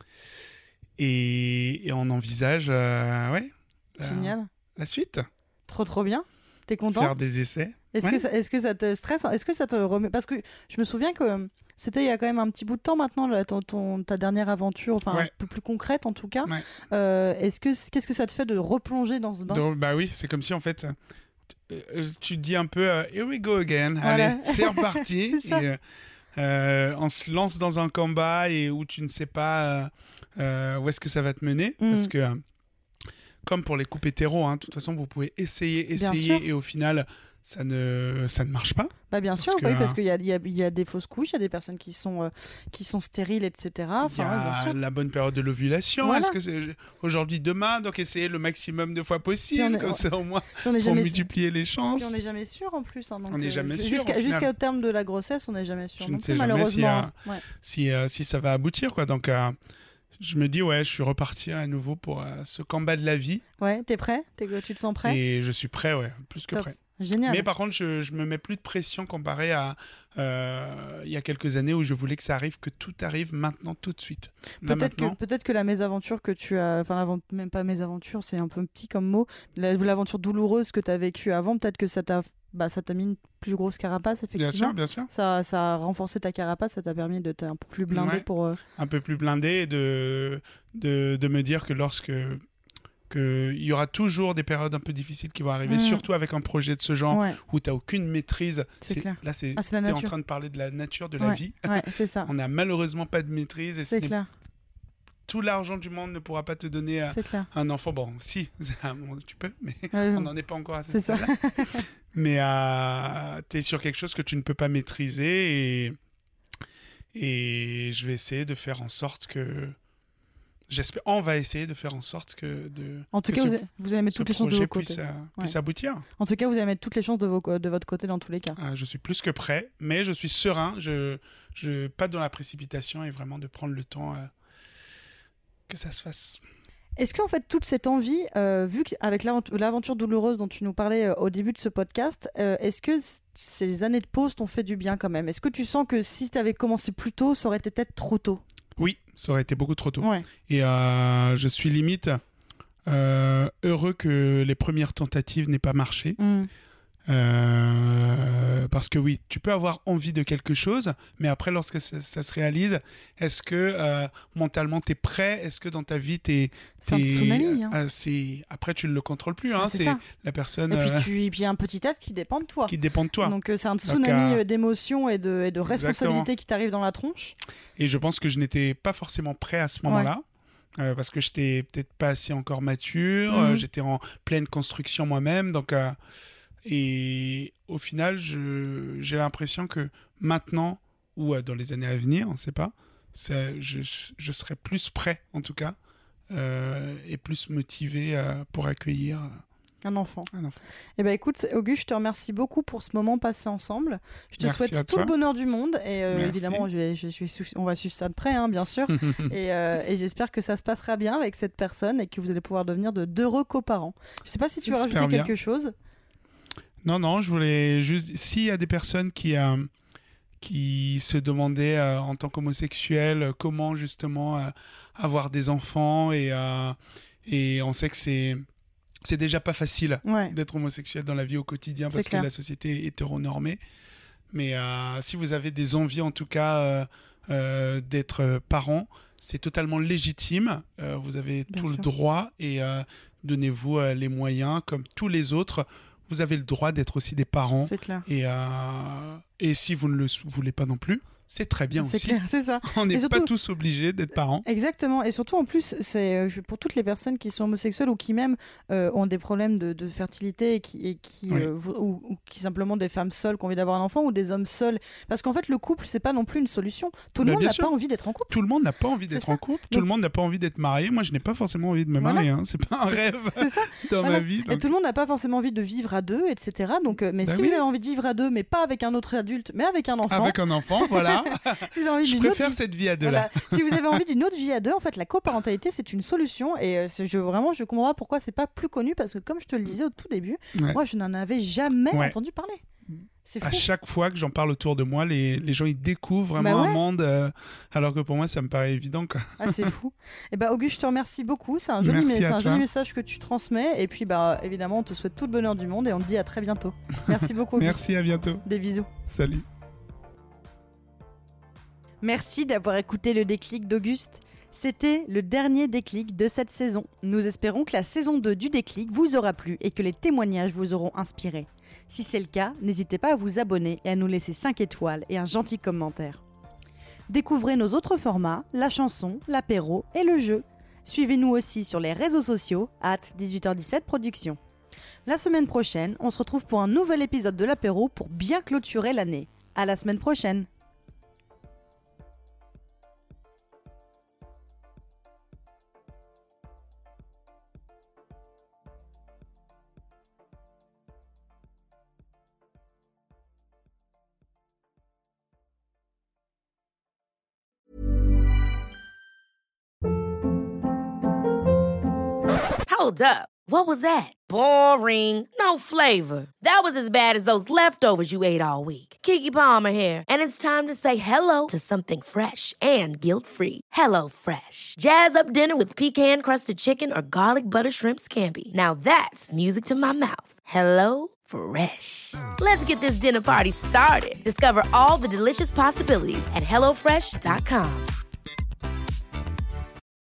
Et, et on envisage euh, ouais, la, Génial. la suite. Trop trop bien. T'es content ? Faire des essais. Est-ce, ouais. que ça, est-ce que ça te stresse ? Est-ce que ça te remet ? Parce que je me souviens que c'était il y a quand même un petit bout de temps maintenant, là, ton, ton, ta dernière aventure, enfin ouais. un peu plus concrète en tout cas. Ouais. Euh, est-ce que, qu'est-ce que ça te fait de replonger dans ce bain ? Donc, bah oui, c'est comme si en fait tu, tu te dis un peu uh, here we go again. Voilà. Allez, c'est reparti. c'est et, euh, on se lance dans un combat et où tu ne sais pas. Euh, Euh, où est-ce que ça va te mener mmh. Parce que, euh, comme pour les couples hétéros, hein, de toute façon, vous pouvez essayer, essayer, et au final, ça ne, ça ne marche pas. Bah bien sûr, parce que, oui, parce qu'il y a, il y, a, il y a des fausses couches, il y a des personnes qui sont, euh, qui sont stériles, et cetera. Enfin, il y a ouais, bien sûr. la bonne période de l'ovulation. Voilà. Est-ce que c'est aujourd'hui, demain, donc essayez le maximum de fois possible, est, comme ça au moins pour multiplier les chances. Puis on n'est jamais sûr en plus. Hein, donc on n'est jamais sûr. Jusqu'à, jusqu'au terme de la grossesse, on n'est jamais sûr. Je non ne sais plus, jamais malheureusement. si, euh, ouais. si, euh, si ça va aboutir, quoi. Donc. Euh, Je me dis, ouais, je suis reparti à nouveau pour euh, ce combat de la vie. Ouais, t'es prêt ? T'es, tu te sens prêt ? Et je suis prêt, ouais, plus que Top. prêt. Génial. Mais par contre, je, je me mets plus de pression comparé à euh, il y a quelques années où je voulais que ça arrive, que tout arrive maintenant, tout de suite. Là, peut-être, maintenant... que, peut-être que la mésaventure que tu as, enfin même pas mésaventure, c'est un peu petit comme mot, la, l'aventure douloureuse que tu as vécue avant, peut-être que ça t'a, bah, ça t'a mis une plus grosse carapace, effectivement. Bien sûr, bien sûr. Ça, ça a renforcé ta carapace, ça t'a permis de t'être un peu plus blindé ouais, pour... Euh... Un peu plus blindé et de, de, de me dire que lorsque... qu'il y aura toujours des périodes un peu difficiles qui vont arriver, mmh. surtout avec un projet de ce genre ouais. où tu n'as aucune maîtrise. C'est c'est, clair. Là, c'est, ah, c'est tu es en train de parler de la nature, de ouais. la vie. Ouais, c'est ça. On n'a malheureusement pas de maîtrise. Et c'est clair. Tout l'argent du monde ne pourra pas te donner à, un enfant. Bon, si, tu peux, mais ouais, on n'en est pas encore à ce stade-là. Mais euh, tu es sur quelque chose que tu ne peux pas maîtriser et, et je vais essayer de faire en sorte que... J'espère, on va essayer de faire en sorte que de. En tout que cas, ce, vous, allez, vous allez mettre toutes les chances de votre côté. Puisse, euh, puisse ouais. aboutir. En tout cas, vous allez mettre toutes les chances de, vos, de votre côté dans tous les cas. Euh, je suis plus que prêt, mais je suis serein. Je, je pas dans la précipitation et vraiment de prendre le temps euh, que ça se fasse. Est-ce qu'en fait, toute cette envie, euh, vu qu'avec l'aventure, l'aventure douloureuse dont tu nous parlais euh, au début de ce podcast, euh, est-ce que c- ces années de pause t'ont fait du bien quand même ? Est-ce que tu sens que si tu avais commencé plus tôt, ça aurait été peut-être trop tôt ? Oui, ça aurait été beaucoup trop tôt. Ouais. Et euh, je suis limite euh, heureux que les premières tentatives n'aient pas marché. Mmh. Euh, parce que oui, tu peux avoir envie de quelque chose, mais après, lorsque ça, ça se réalise, est-ce que euh, mentalement tu es prêt ? Est-ce que dans ta vie tu es. C'est un tsunami. Hein. Euh, c'est... Après, tu ne le contrôles plus. Hein, ah, c'est c'est ça. La personne. Et puis, euh... tu... et puis il y a un petit être qui dépend de toi. Qui dépend de toi. Donc, euh, c'est un tsunami Donc, euh... d'émotions et de, et de responsabilités qui t'arrivent dans la tronche. Et je pense que je n'étais pas forcément prêt à ce moment-là. Ouais. Euh, parce que j'étais peut-être pas assez encore mature. Mmh. Euh, j'étais en pleine construction moi-même. Donc. Euh... Et au final, je, j'ai l'impression que maintenant, ou dans les années à venir, on ne sait pas, ça, je, je serai plus prêt, en tout cas, euh, et plus motivé euh, pour accueillir Un enfant. Un enfant. Eh ben écoute, Auguste, je te remercie beaucoup pour ce moment passé ensemble. Je te Merci souhaite tout toi. le bonheur du monde. Et euh, évidemment, je vais, je, je, je, on va suivre ça de près, hein, bien sûr. et, euh, et j'espère que ça se passera bien avec cette personne et que vous allez pouvoir devenir de d'heureux coparents. Je ne sais pas si tu veux rajouter bien. quelque chose. Non, non, je voulais juste... S'il y a des personnes qui... Euh... qui se demandaient euh, en tant qu'homosexuels euh, comment justement euh, avoir des enfants et, euh, et on sait que c'est, c'est déjà pas facile ouais. d'être homosexuel dans la vie au quotidien parce que la société est hétéronormée. Mais euh, si vous avez des envies en tout cas euh, euh, d'être parent, c'est totalement légitime. Euh, vous avez Bien tout sûr. le droit et euh, donnez-vous euh, les moyens comme tous les autres. Vous avez le droit d'être aussi des parents. C'est clair. Et, euh, et si vous ne le voulez pas non plus, c'est très bien c'est aussi. Clair, c'est ça. On n'est surtout... pas tous obligés d'être parents. Exactement. Et surtout, en plus, c'est pour toutes les personnes qui sont homosexuelles ou qui même euh, ont des problèmes de, de fertilité et qui, et qui, oui. euh, ou, ou qui simplement des femmes seules qui ont envie d'avoir un enfant ou des hommes seuls. Parce qu'en fait, le couple, c'est pas non plus une solution. Tout le bah, monde n'a pas envie d'être en couple. Tout le monde n'a pas envie d'être en couple. Donc... Tout le monde n'a pas envie d'être marié. Moi, je n'ai pas forcément envie de me marier. Voilà. Hein. C'est pas un rêve c'est ça. dans voilà. ma vie. Donc... Et tout le monde n'a pas forcément envie de vivre à deux, et cetera. Donc, euh, mais bah, si oui. vous avez envie de vivre à deux, mais pas avec un autre adulte, mais avec un enfant. Avec un enfant, voilà. si vous avez envie je préfère cette vie à deux voilà. là. Si vous avez envie d'une autre vie à deux, en fait, la coparentalité c'est une solution et euh, je vraiment je comprends pas pourquoi c'est pas plus connu parce que comme je te le disais au tout début, ouais. moi je n'en avais jamais ouais. entendu parler. C'est fou. À chaque fois que j'en parle autour de moi, les, les gens ils découvrent vraiment bah ouais. un monde, euh, alors que pour moi ça me paraît évident quoi. Ah c'est fou. Et bah Auguste, je te remercie beaucoup. C'est un joli, mais, c'est un joli message que tu transmets. Et puis bah évidemment, on te souhaite tout le bonheur du monde et on te dit à très bientôt. Merci beaucoup. Auguste. Merci, à bientôt. Des bisous. Salut. Merci d'avoir écouté le déclic d'Auguste. C'était le dernier déclic de cette saison. Nous espérons que la saison deux du déclic vous aura plu et que les témoignages vous auront inspiré. Si c'est le cas, n'hésitez pas à vous abonner et à nous laisser cinq étoiles et un gentil commentaire. Découvrez nos autres formats, la chanson, l'apéro et le jeu. Suivez-nous aussi sur les réseaux sociaux, arobase dix-huit heures dix-sept Productions. La semaine prochaine, on se retrouve pour un nouvel épisode de l'apéro pour bien clôturer l'année. À la semaine prochaine. Hold up. What was that? Boring. No flavor. That was as bad as those leftovers you ate all week. Keke Palmer here, and it's time to say hello to something fresh and guilt-free. Hello Fresh. Jazz up dinner with pecan-crusted chicken or garlic butter shrimp scampi. Now that's music to my mouth. Hello Fresh. Let's get this dinner party started. Discover all the delicious possibilities at hello fresh dot com.